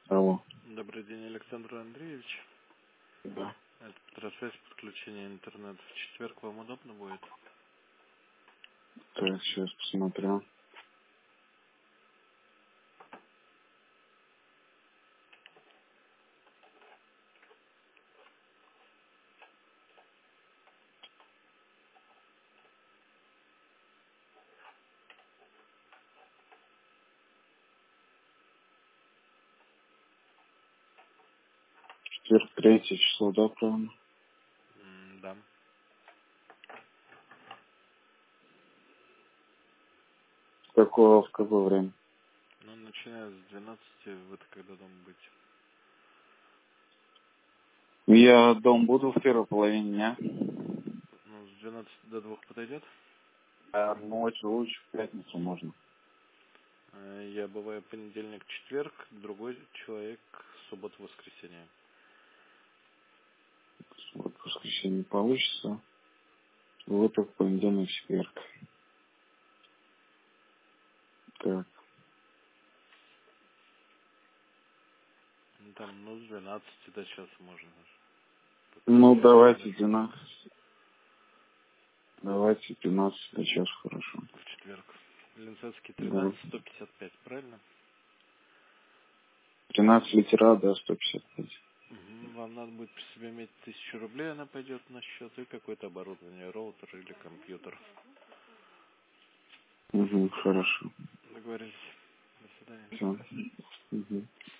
Алло. Добрый день, Александр Андреевич. Да. Это трансляция подключения интернета. В четверг вам удобно будет? Так, сейчас посмотрю. Четверг, 3 число, да, правильно? Да. В какое время? Ну, начиная с 12, вы-то когда дома будете? Я дом буду в первой половине дня. Ну, с 12 до 2 подойдет? А ночью лучше в пятницу можно. Я бываю понедельник, четверг, другой человек субботу, воскресенье. Вот в воскресенье получится. Вот и в понедельник, четверг. Так. Там, ну, с 12 до часа можно. Пока Ну, еще давайте ночью. 12. Давайте 12 до часа, хорошо. В четверг. Ленцовский Да. 13, 155, правильно? 13 литера, да, 155. Вам надо будет при себе иметь 1000 рублей, она пойдет на счет, и какое-то оборудование, роутер или компьютер. Угу, хорошо. Договорились. До свидания. Все. Угу.